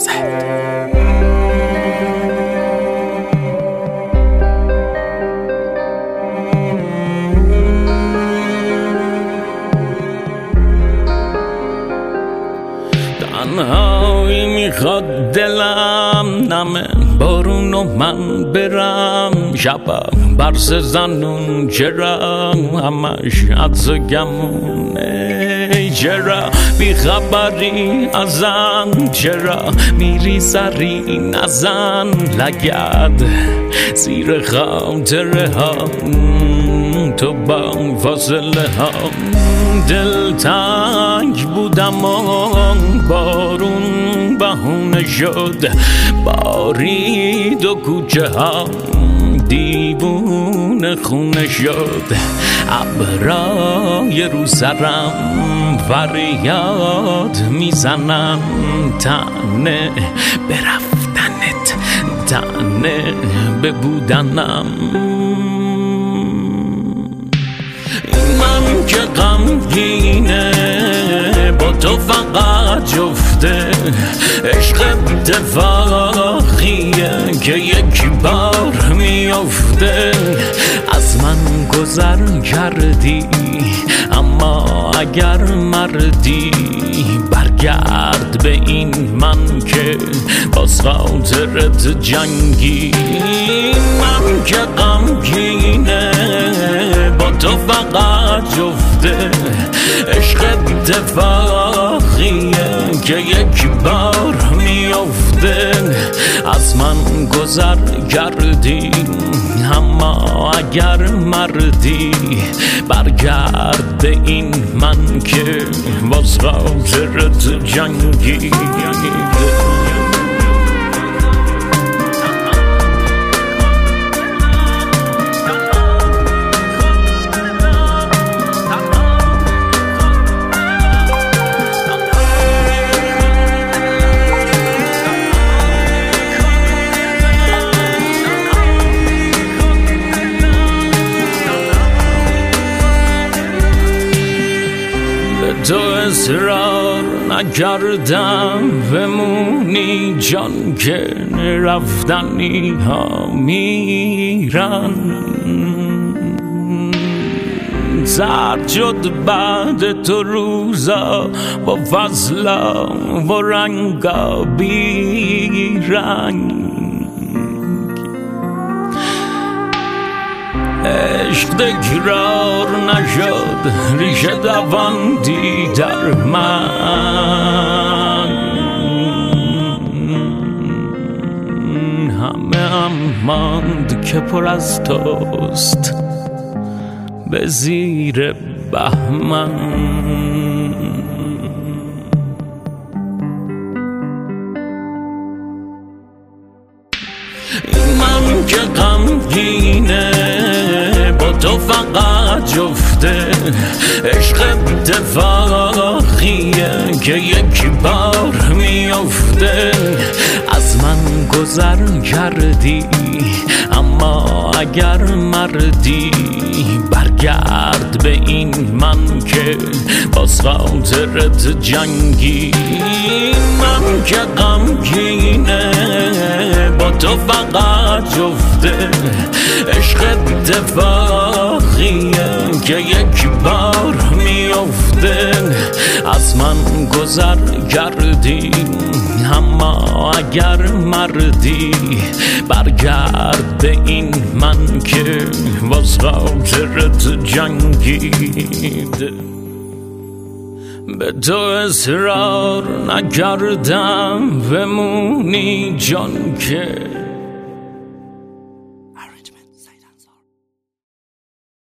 تنهایی میخواد دلم نمه بارون و من برم شبم برس زنون چرا همش عدس و گمونه چرا بیخبری ازم چرا میری سری نزن لگد زیر خاطره ها تو با فاصله ها دلتنگ بودم و بارون بهونه شد بارید و کوچه ها دیوونه خونه شد ابرای رو سرم فریاد میزنم تنه برفتنت تنه ببودنم من که غمگینه با تو فقط جفته عشق اتفاقیه که یک بار میافته از من گذر کردی اما اگر مردی برگرد به این من که باز خاطرت جنگی من که غمگینه با تو فقط جفته عشق اتفاقیه که یک بار میافته از من گذر کردی اما اگر مردی برگرد به این من که باز خاطرت جنگی تو اصرار نکردم بمونی جان که رفتنی ها میرن زرد شد بعد تو روزا با فضلا و رنگا بیرنگ عشق تکرار نشد ریشه دواندی در من همه هم ماند که پر از توست به زیر بهمن من که غمگینه با تو فقط جفته عشق اتفاقیه که یک بار میافته از من گذر کردی اما اگر مردی برگرد به این من که باز خاطرت جنگی من که غمگینه با تو فقط جفته عشق اتفاقیه که یک بار میافته از من گذر کردی اما اگر مردی برگرد به این من که باز خاطرت جنگید به تو اصرار نکردم بمونی جان که